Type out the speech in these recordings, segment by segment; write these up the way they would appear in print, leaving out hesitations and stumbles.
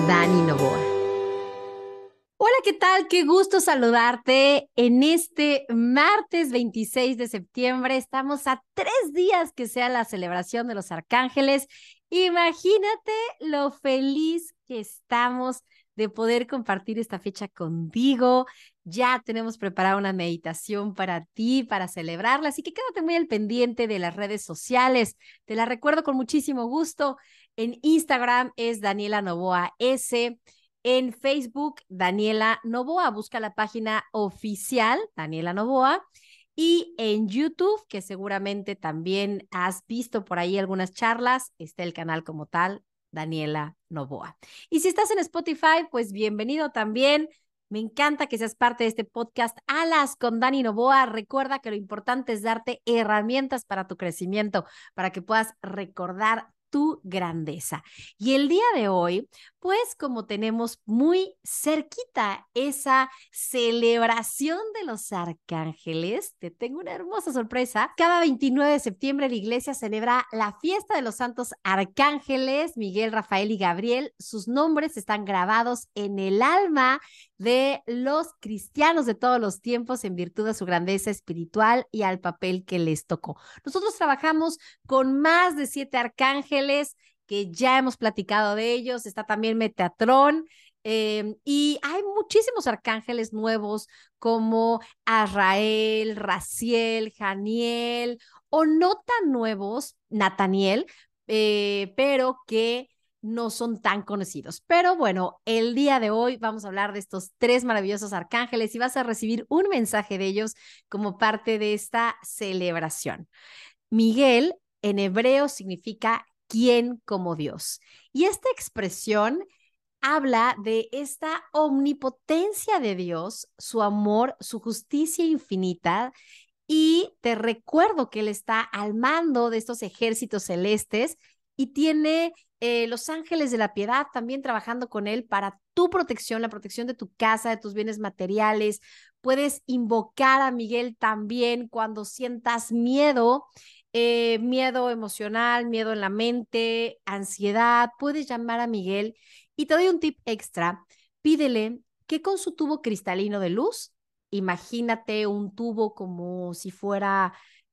Dani Novoa. Hola, ¿qué tal? Qué gusto saludarte en este martes 26 de septiembre. Estamos a 3 días que sea la celebración de los arcángeles. Imagínate lo feliz que estamos de poder compartir esta fecha contigo. Ya tenemos preparada una meditación para ti, para celebrarla, así que quédate muy al pendiente de las redes sociales. Te la recuerdo con muchísimo gusto. En Instagram es Daniela Novoa S. En Facebook, Daniela Novoa. Busca la página oficial, Daniela Novoa. Y en YouTube, que seguramente también has visto por ahí algunas charlas, está el canal como tal, Daniela Novoa. Y si estás en Spotify, pues bienvenido también. Me encanta que seas parte de este podcast Alas con Dani Novoa. Recuerda que lo importante es darte herramientas para tu crecimiento, para que puedas recordar tu grandeza. Y el día de hoy, pues como tenemos muy cerquita esa celebración de los arcángeles, te tengo una hermosa sorpresa. Cada 29 de septiembre la iglesia celebra la fiesta de los santos arcángeles, Miguel, Rafael y Gabriel. Sus nombres están grabados en el alma de los cristianos de todos los tiempos en virtud de su grandeza espiritual y al papel que les tocó. Nosotros trabajamos con más de 7 arcángeles que ya hemos platicado de ellos. Está también Metatrón, y hay muchísimos arcángeles nuevos como Azrael, Raziel, Janiel, o no tan nuevos, Nataniel, pero que no son tan conocidos. Pero bueno, el día de hoy vamos a hablar de estos 3 maravillosos arcángeles y vas a recibir un mensaje de ellos como parte de esta celebración. Miguel en hebreo significa ¿quién como Dios? Y esta expresión habla de esta omnipotencia de Dios, su amor, su justicia infinita. Y te recuerdo que Él está al mando de estos ejércitos celestes y tiene los ángeles de la piedad también trabajando con Él para tu protección, la protección de tu casa, de tus bienes materiales. Puedes invocar a Miguel también cuando sientas miedo, miedo emocional, miedo en la mente, ansiedad. Puedes llamar a Miguel y te doy un tip extra. Pídele que con su tubo cristalino de luz, imagínate un tubo como si fuera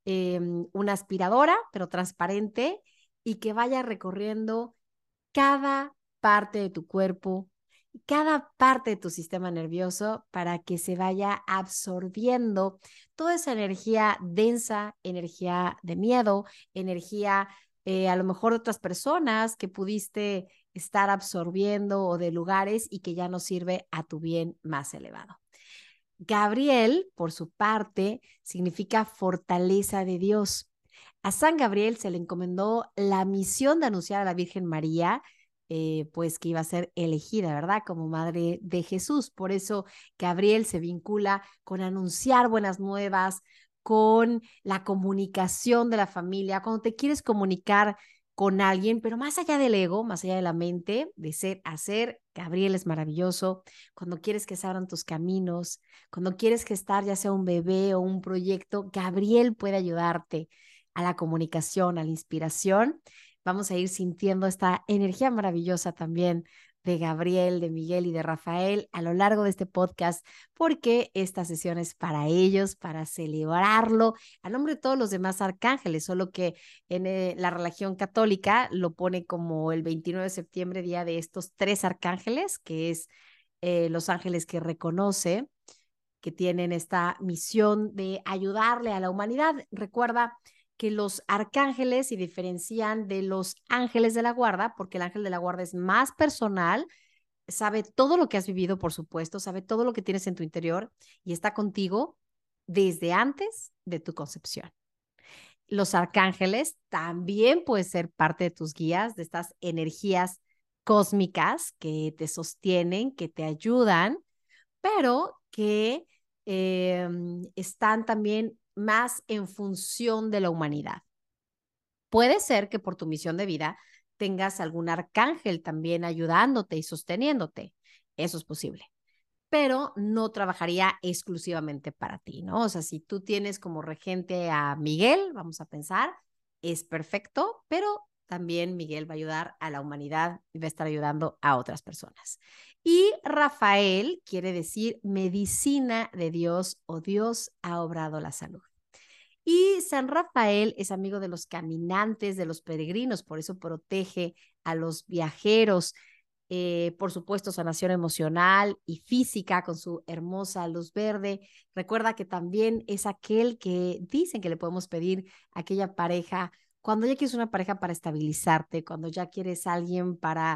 una aspiradora, pero transparente, y que vaya recorriendo cada parte de tu cuerpo, cada parte de tu sistema nervioso para que se vaya absorbiendo toda esa energía densa, energía de miedo, energía a lo mejor de otras personas que pudiste estar absorbiendo o de lugares y que ya no sirve a tu bien más elevado. Gabriel, por su parte, significa fortaleza de Dios. A San Gabriel se le encomendó la misión de anunciar a la Virgen María, pues que iba a ser elegida, ¿verdad? Como madre de Jesús. Por eso Gabriel se vincula con anunciar buenas nuevas, con la comunicación de la familia. Cuando te quieres comunicar con alguien, pero más allá del ego, más allá de la mente, de ser a ser, Gabriel es maravilloso. Cuando quieres que se abran tus caminos, cuando quieres gestar ya sea un bebé o un proyecto, Gabriel puede ayudarte a la comunicación, a la inspiración. Vamos a ir sintiendo esta energía maravillosa también de Gabriel, de Miguel y de Rafael a lo largo de este podcast, porque esta sesión es para ellos, para celebrarlo, a nombre de todos los demás arcángeles, solo que en la religión católica lo pone como el 29 de septiembre, día de estos 3 arcángeles, que es los ángeles que reconoce que tienen esta misión de ayudarle a la humanidad. Recuerda que los arcángeles se diferencian de los ángeles de la guarda, porque el ángel de la guarda es más personal, sabe todo lo que has vivido, por supuesto, sabe todo lo que tienes en tu interior y está contigo desde antes de tu concepción. Los arcángeles también pueden ser parte de tus guías, de estas energías cósmicas que te sostienen, que te ayudan, pero que están también más en función de la humanidad. Puede ser que por tu misión de vida tengas algún arcángel también ayudándote y sosteniéndote. Eso es posible, pero no trabajaría exclusivamente para ti, ¿no? O sea, si tú tienes como regente a Miguel, vamos a pensar, es perfecto, pero también Miguel va a ayudar a la humanidad y va a estar ayudando a otras personas. Y Rafael quiere decir medicina de Dios o Dios ha obrado la salud. Y San Rafael es amigo de los caminantes, de los peregrinos, por eso protege a los viajeros. Por supuesto, sanación emocional y física con su hermosa luz verde. Recuerda que también es aquel que dicen que le podemos pedir a aquella pareja, cuando ya quieres una pareja para estabilizarte, cuando ya quieres alguien para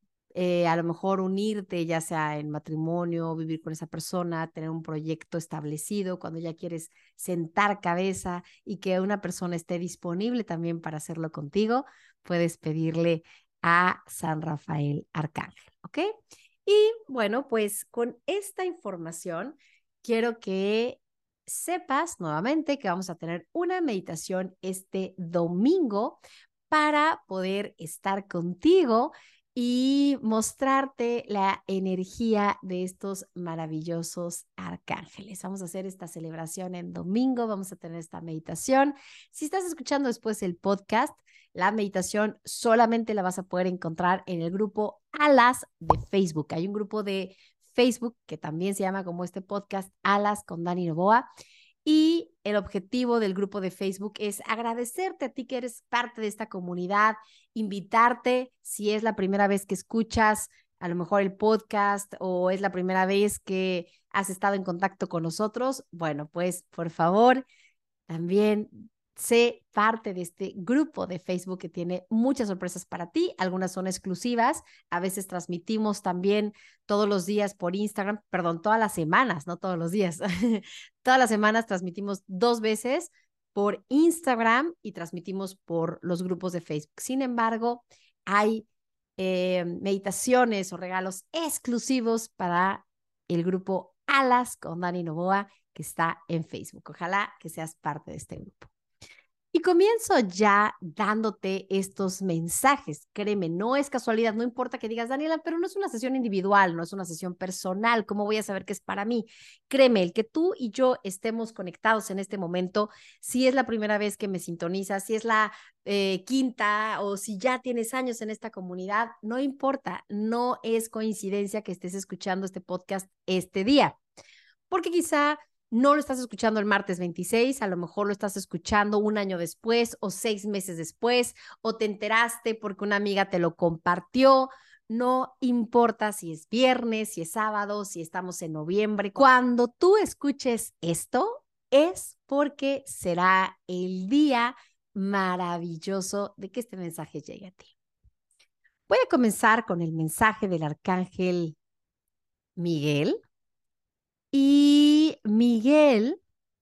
a lo mejor unirte, ya sea en matrimonio, vivir con esa persona, tener un proyecto establecido, cuando ya quieres sentar cabeza y que una persona esté disponible también para hacerlo contigo, puedes pedirle a San Rafael Arcángel, ¿ok? Y bueno, pues con esta información quiero que sepas nuevamente que vamos a tener una meditación este domingo para poder estar contigo y mostrarte la energía de estos maravillosos arcángeles. Vamos a hacer esta celebración en domingo, vamos a tener esta meditación. Si estás escuchando después el podcast, la meditación solamente la vas a poder encontrar en el grupo Alas de Facebook. Hay un grupo de Facebook que también se llama como este podcast, Alas con Dani Novoa. Y el objetivo del grupo de Facebook es agradecerte a ti que eres parte de esta comunidad, invitarte si es la primera vez que escuchas a lo mejor el podcast o es la primera vez que has estado en contacto con nosotros. Bueno, pues por favor, también sé parte de este grupo de Facebook que tiene muchas sorpresas para ti. Algunas son exclusivas. A veces transmitimos también todos los días por Instagram, perdón, todas las semanas, no todos los días. Todas las semanas transmitimos 2 veces por Instagram y transmitimos por los grupos de Facebook. Sin embargo, hay meditaciones o regalos exclusivos para el grupo Alas con Dani Novoa que está en Facebook. Ojalá que seas parte de este grupo. Y comienzo ya dándote estos mensajes. Créeme, no es casualidad, no importa que digas, Daniela, pero no es una sesión individual, no es una sesión personal. ¿Cómo voy a saber que es para mí? Créeme, el que tú y yo estemos conectados en este momento, si es la primera vez que me sintonizas, si es la quinta o si ya tienes años en esta comunidad, no importa, no es coincidencia que estés escuchando este podcast este día, porque quizá no lo estás escuchando el martes 26, a lo mejor lo estás escuchando un año después o 6 meses después, o te enteraste porque una amiga te lo compartió. No importa si es viernes, si es sábado, si estamos en noviembre. Cuando tú escuches esto, es porque será el día maravilloso de que este mensaje llegue a ti. Voy a comenzar con el mensaje del arcángel Miguel. Y Miguel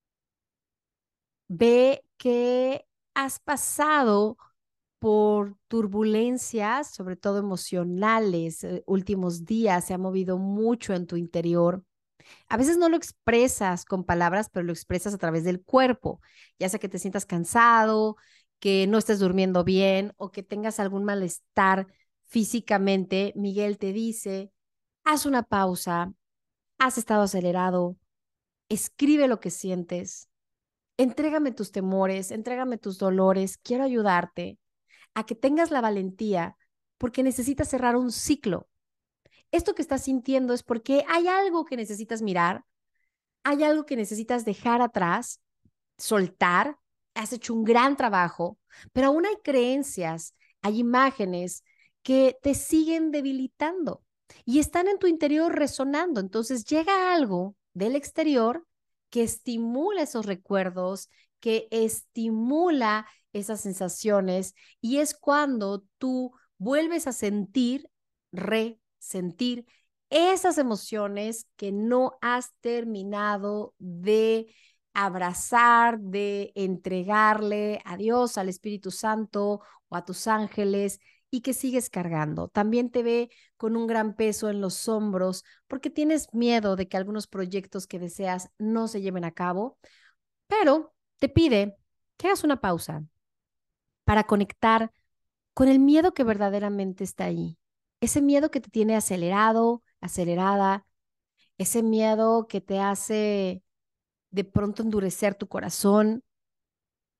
ve que has pasado por turbulencias, sobre todo emocionales, últimos días, se ha movido mucho en tu interior. A veces no lo expresas con palabras, pero lo expresas a través del cuerpo, ya sea que te sientas cansado, que no estés durmiendo bien o que tengas algún malestar físicamente. Miguel te dice, haz una pausa, has estado acelerado, escribe lo que sientes, entrégame tus temores, entrégame tus dolores, quiero ayudarte a que tengas la valentía porque necesitas cerrar un ciclo. Esto que estás sintiendo es porque hay algo que necesitas mirar, hay algo que necesitas dejar atrás, soltar, has hecho un gran trabajo, pero aún hay creencias, hay imágenes que te siguen debilitando y están en tu interior resonando. Entonces llega algo del exterior que estimula esos recuerdos, que estimula esas sensaciones y es cuando tú vuelves a sentir, resentir esas emociones que no has terminado de abrazar, de entregarle a Dios, al Espíritu Santo o a tus ángeles y que sigues cargando. También te ve con un gran peso en los hombros porque tienes miedo de que algunos proyectos que deseas no se lleven a cabo, pero te pide que hagas una pausa para conectar con el miedo que verdaderamente está ahí. Ese miedo que te tiene acelerado, acelerada, ese miedo que te hace de pronto endurecer tu corazón,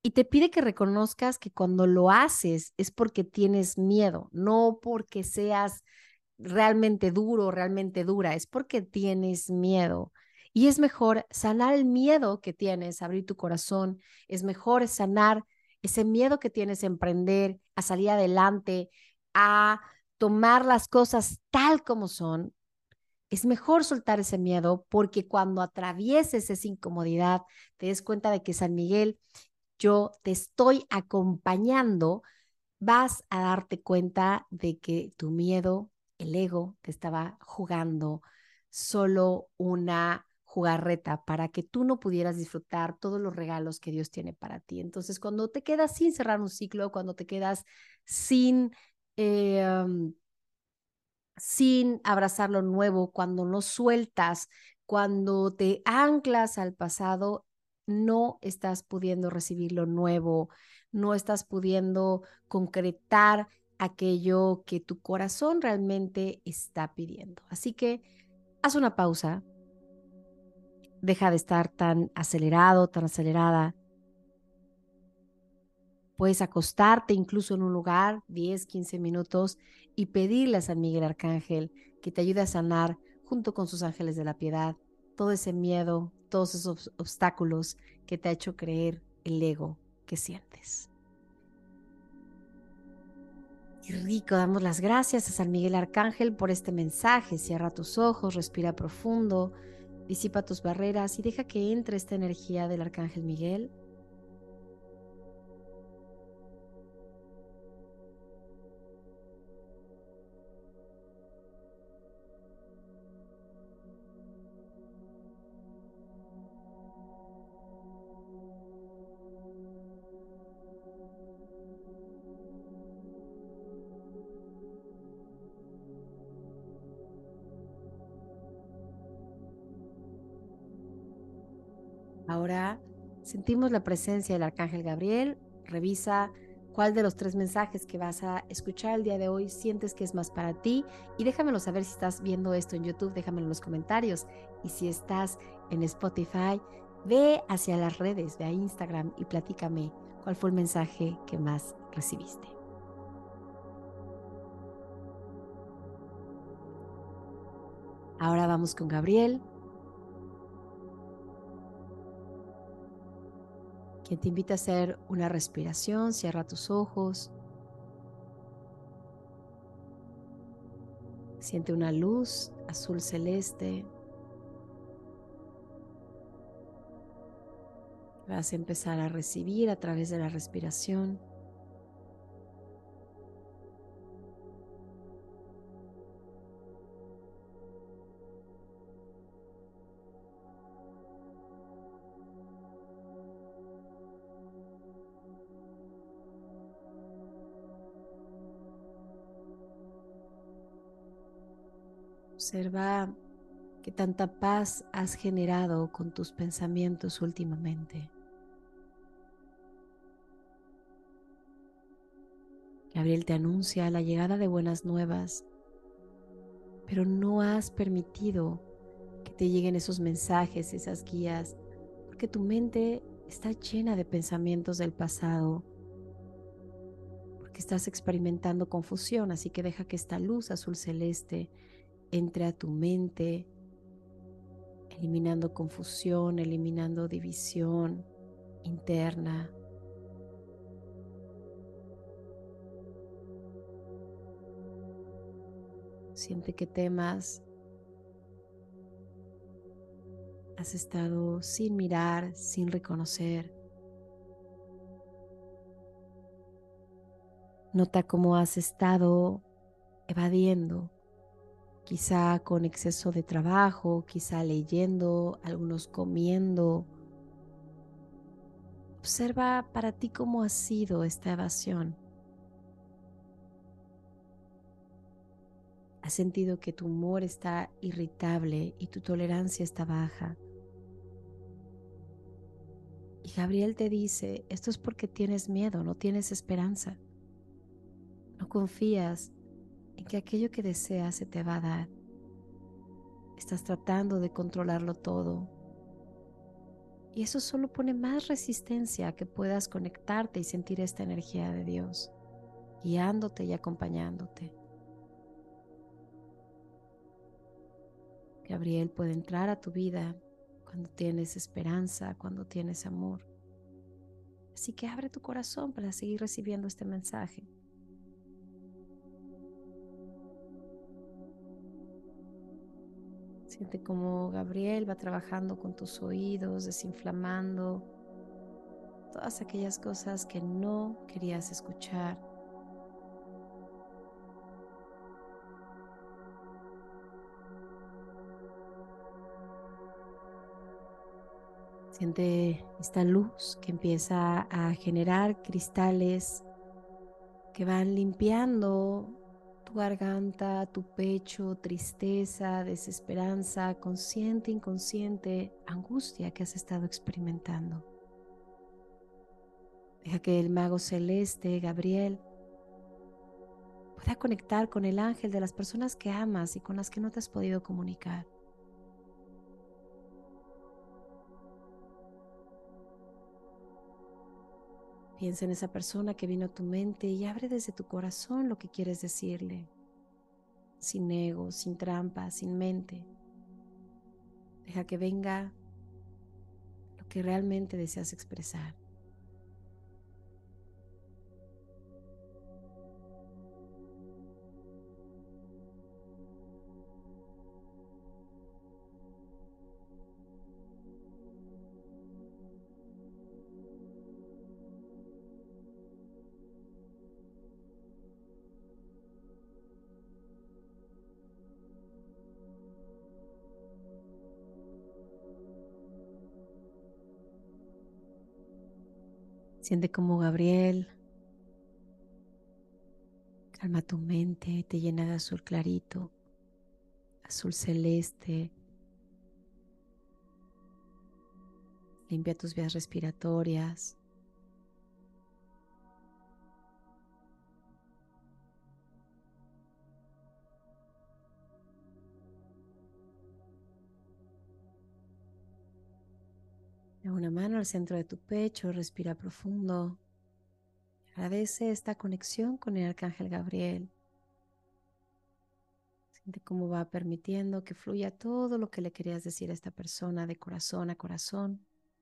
Y te pide que reconozcas que cuando lo haces es porque tienes miedo, no porque seas realmente duro, realmente dura, es porque tienes miedo. Y es mejor sanar el miedo que tienes, abrir tu corazón, es mejor sanar ese miedo que tienes a emprender, a salir adelante, a tomar las cosas tal como son. Es mejor soltar ese miedo porque cuando atravieses esa incomodidad, te des cuenta de que San Miguel, yo te estoy acompañando, vas a darte cuenta de que tu miedo, el ego, te estaba jugando solo una jugarreta para que tú no pudieras disfrutar todos los regalos que Dios tiene para ti. Entonces, cuando te quedas sin cerrar un ciclo, cuando te quedas sin, eh, sin abrazar lo nuevo, cuando no sueltas, cuando te anclas al pasado, no estás pudiendo recibir lo nuevo, no estás pudiendo concretar aquello que tu corazón realmente está pidiendo. Así que haz una pausa, deja de estar tan acelerado, tan acelerada. Puedes acostarte incluso en un lugar 10, 15 minutos y pedirle a San Miguel Arcángel que te ayude a sanar junto con sus ángeles de la piedad todo ese miedo, todos esos obstáculos que te ha hecho creer el ego que sientes. Qué rico, damos las gracias a San Miguel Arcángel por este mensaje. Cierra tus ojos, respira profundo, disipa tus barreras y deja que entre esta energía del Arcángel Miguel. Ahora sentimos la presencia del Arcángel Gabriel. Revisa cuál de los 3 mensajes que vas a escuchar el día de hoy sientes que es más para ti y déjamelo saber si estás viendo esto en YouTube, déjamelo en los comentarios. Y si estás en Spotify, ve hacia las redes, ve a Instagram y platícame cuál fue el mensaje que más recibiste. Ahora vamos con Gabriel, quien te invita a hacer una respiración. Cierra tus ojos. Siente una luz azul celeste. Vas a empezar a recibir a través de la respiración. Observa qué tanta paz has generado con tus pensamientos últimamente. Gabriel te anuncia la llegada de buenas nuevas, pero no has permitido que te lleguen esos mensajes, esas guías, porque tu mente está llena de pensamientos del pasado, porque estás experimentando confusión, así que deja que esta luz azul celeste entre a tu mente, eliminando confusión, eliminando división interna. Siente que temas has estado sin mirar, sin reconocer. Nota cómo has estado evadiendo, quizá con exceso de trabajo, quizá leyendo, algunos comiendo. Observa para ti cómo ha sido esta evasión. ¿Has sentido que tu humor está irritable y tu tolerancia está baja? Y Gabriel te dice, esto es porque tienes miedo, no tienes esperanza. No confías en que aquello que deseas se te va a dar. Estás tratando de controlarlo todo Y eso solo pone más resistencia a que puedas conectarte y sentir esta energía de Dios, guiándote y acompañándote. Gabriel puede entrar a tu vida cuando tienes esperanza, cuando tienes amor. Así que abre tu corazón para seguir recibiendo este mensaje. Siente cómo Gabriel va trabajando con tus oídos, desinflamando todas aquellas cosas que no querías escuchar. Siente esta luz que empieza a generar cristales que van limpiando tu garganta, tu pecho, tristeza, desesperanza, consciente, inconsciente, angustia que has estado experimentando. Deja que el mago celeste, Gabriel, pueda conectar con el ángel de las personas que amas y con las que no te has podido comunicar. Piensa en esa persona que vino a tu mente y abre desde tu corazón lo que quieres decirle, sin ego, sin trampa, sin mente. Deja que venga lo que realmente deseas expresar. Siente como Gabriel calma tu mente, te llena de azul clarito, azul celeste, limpia tus vías respiratorias. Lleva una mano al centro de tu pecho, respira profundo. Agradece esta conexión con el arcángel Gabriel. Siente cómo va permitiendo que fluya todo lo que le querías decir a esta persona de corazón a corazón.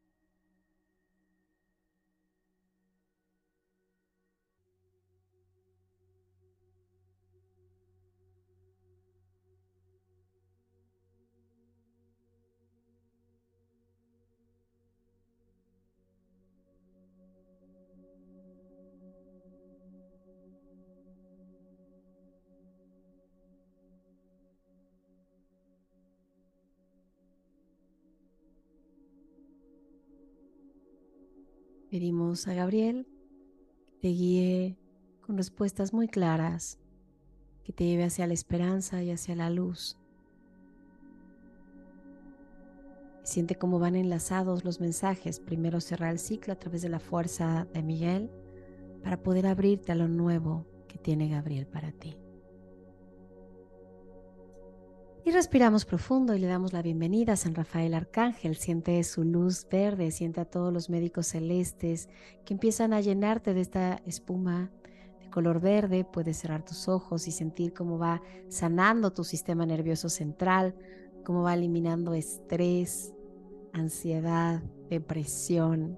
Pedimos a Gabriel que te guíe con respuestas muy claras, que te lleve hacia la esperanza y hacia la luz. Y siente cómo van enlazados los mensajes. Primero cerrar el ciclo a través de la fuerza de Miguel para poder abrirte a lo nuevo que tiene Gabriel para ti. Y respiramos profundo y le damos la bienvenida a San Rafael Arcángel. Siente su luz verde, siente a todos los médicos celestes que empiezan a llenarte de esta espuma de color verde. Puedes cerrar tus ojos y sentir cómo va sanando tu sistema nervioso central, cómo va eliminando estrés, ansiedad, depresión.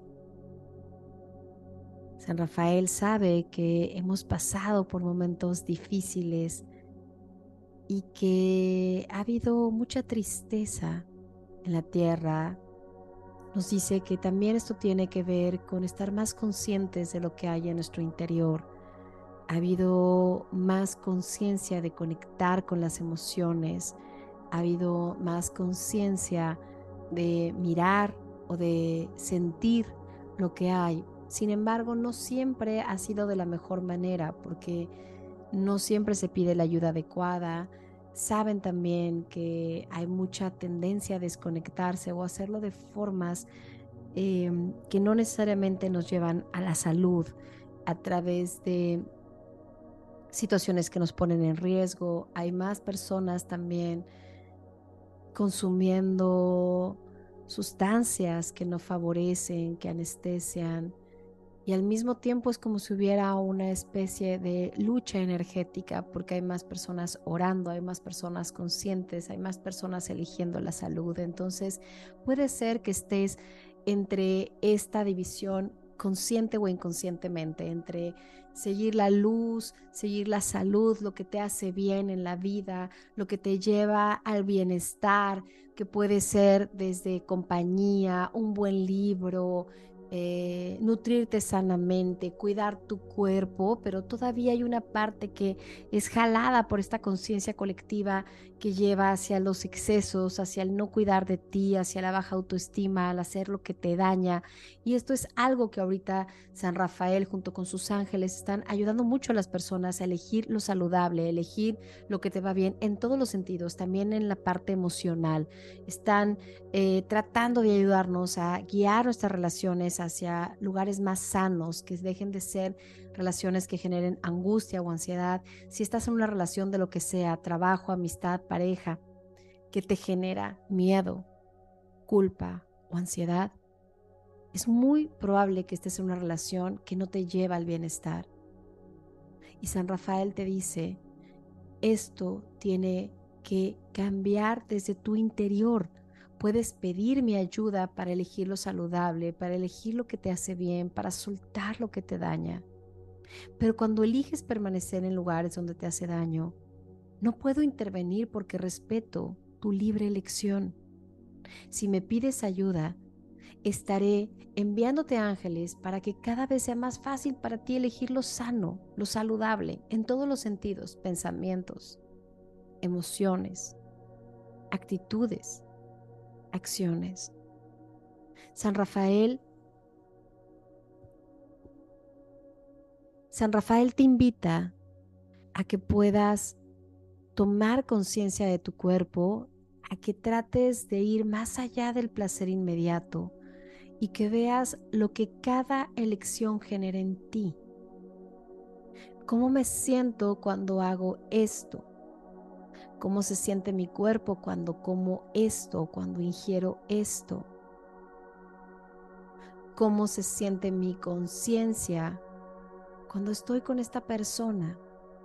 San Rafael sabe que hemos pasado por momentos difíciles y que ha habido mucha tristeza en la tierra. Nos dice que también esto tiene que ver con estar más conscientes de lo que hay en nuestro interior. Ha habido más conciencia de conectar con las emociones, ha habido más conciencia de mirar o de sentir lo que hay. Sin embargo, no siempre ha sido de la mejor manera porque no siempre se pide la ayuda adecuada. Saben también que hay mucha tendencia a desconectarse o hacerlo de formas que no necesariamente nos llevan a la salud, a través de situaciones que nos ponen en riesgo. Hay más personas también consumiendo sustancias que no favorecen, que anestesian, y al mismo tiempo es como si hubiera una especie de lucha energética porque hay más personas orando, hay más personas conscientes, hay más personas eligiendo la salud. Entonces puede ser que estés entre esta división consciente o inconscientemente, entre seguir la luz, seguir la salud, lo que te hace bien en la vida, lo que te lleva al bienestar, que puede ser desde compañía, un buen libro, nutrirte sanamente, cuidar tu cuerpo, pero todavía hay una parte que es jalada por esta conciencia colectiva que lleva hacia los excesos, hacia el no cuidar de ti, hacia la baja autoestima, al hacer lo que te daña. Y esto es algo que ahorita San Rafael junto con sus ángeles están ayudando mucho a las personas a elegir lo saludable, elegir lo que te va bien en todos los sentidos, también en la parte emocional. Están tratando de ayudarnos a guiar nuestras relaciones hacia lugares más sanos, que dejen de ser relaciones que generen angustia o ansiedad. Si estás en una relación de lo que sea, trabajo, amistad, pareja, que te genera miedo, culpa o ansiedad, es muy probable que estés en una relación que no te lleva al bienestar. Y San Rafael te dice, esto tiene que cambiar desde tu interior. Puedes pedir mi ayuda para elegir lo saludable, para elegir lo que te hace bien, para soltar lo que te daña. Pero cuando eliges permanecer en lugares donde te hace daño, no puedo intervenir porque respeto tu libre elección. Si me pides ayuda, estaré enviándote ángeles para que cada vez sea más fácil para ti elegir lo sano, lo saludable, en todos los sentidos, pensamientos, emociones, actitudes, acciones. San Rafael, San Rafael te invita a que puedas tomar conciencia de tu cuerpo, a que trates de ir más allá del placer inmediato y que veas lo que cada elección genera en ti. ¿Cómo me siento cuando hago esto? ¿Cómo se siente mi cuerpo cuando como esto, cuando ingiero esto? ¿Cómo se siente mi conciencia cuando estoy con esta persona?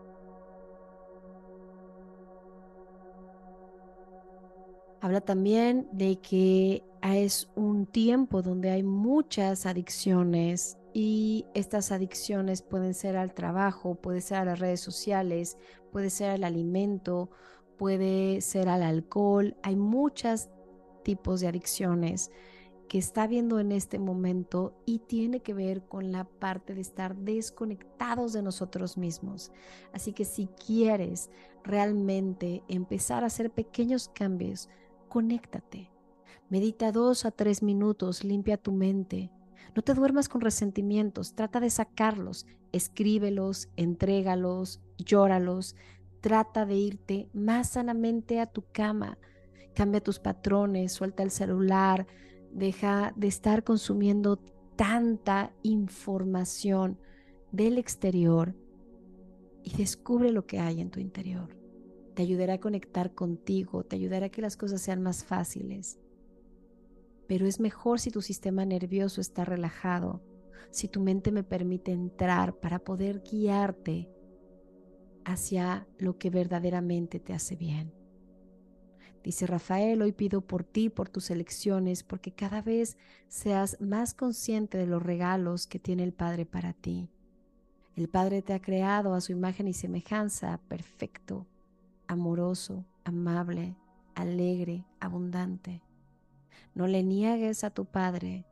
Habla también de que es un tiempo donde hay muchas adicciones y estas adicciones pueden ser al trabajo, puede ser a las redes sociales, puede ser al alimento, puede ser al alcohol. Hay muchos tipos de adicciones que está viendo en este momento y tiene que ver con la parte de estar desconectados de nosotros mismos. Así que si quieres realmente empezar a hacer pequeños cambios, conéctate. Medita 2 a 3 minutos, limpia tu mente. No te duermas con resentimientos, trata de sacarlos, escríbelos, entrégalos, llóralos. Trata de irte más sanamente a tu cama. Cambia tus patrones, suelta el celular, deja de estar consumiendo tanta información del exterior y descubre lo que hay en tu interior. Te ayudará a conectar contigo, te ayudará a que las cosas sean más fáciles. Pero es mejor si tu sistema nervioso está relajado, si tu mente me permite entrar para poder guiarte hacia lo que verdaderamente te hace bien. Dice Rafael, hoy pido por ti, por tus elecciones, porque cada vez seas más consciente de los regalos que tiene el Padre para ti. El Padre te ha creado a su imagen y semejanza, perfecto, amoroso, amable, alegre, abundante. No le niegues a tu Padre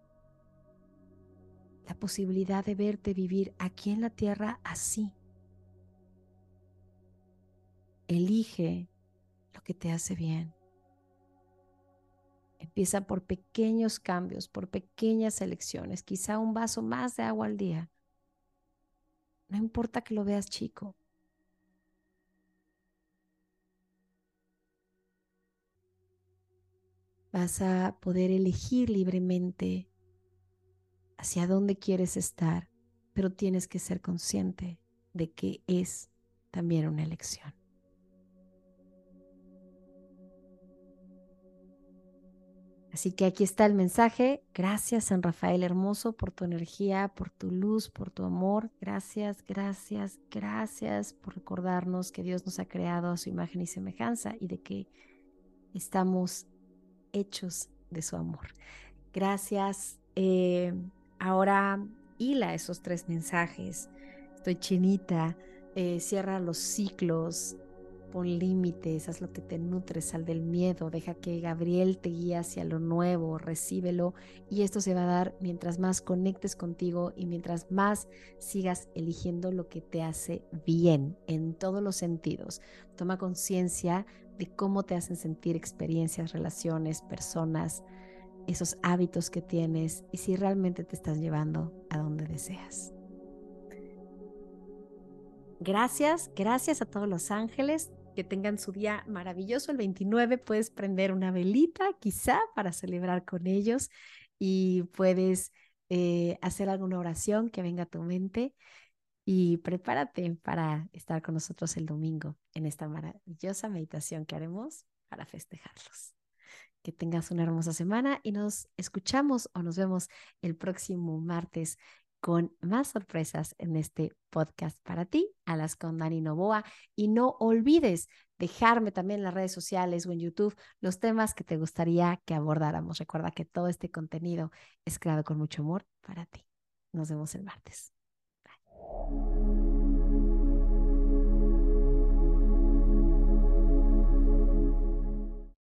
la posibilidad de verte vivir aquí en la tierra así. Elige lo que te hace bien. Empieza por pequeños cambios, por pequeñas elecciones, quizá un vaso más de agua al día. No importa que lo veas chico. Vas a poder elegir libremente hacia dónde quieres estar, pero tienes que ser consciente de que es también una elección. Así que aquí está el mensaje. Gracias, San Rafael hermoso, por tu energía, por tu luz, por tu amor. Gracias, gracias, gracias por recordarnos que Dios nos ha creado a su imagen y semejanza y de que estamos hechos de su amor. Gracias. Ahora hila esos 3 mensajes. Estoy chinita. Cierra los ciclos. Pon límites, haz lo que te nutre, sal del miedo, deja que Gabriel te guíe hacia lo nuevo, recíbelo y esto se va a dar mientras más conectes contigo y mientras más sigas eligiendo lo que te hace bien en todos los sentidos. Toma conciencia de cómo te hacen sentir experiencias, relaciones, personas, esos hábitos que tienes y si realmente te estás llevando a donde deseas. Gracias, gracias a todos los ángeles. Que tengan su día maravilloso. El 29 puedes prender una velita quizá para celebrar con ellos y puedes hacer alguna oración que venga a tu mente y prepárate para estar con nosotros el domingo en esta maravillosa meditación que haremos para festejarlos. Que tengas una hermosa semana y nos escuchamos o nos vemos el próximo martes con más sorpresas en este podcast para ti, Alas con Dani Novoa. Y no olvides dejarme también en las redes sociales o en YouTube los temas que te gustaría que abordáramos. Recuerda que todo este contenido es creado con mucho amor para ti. Nos vemos el martes. Bye.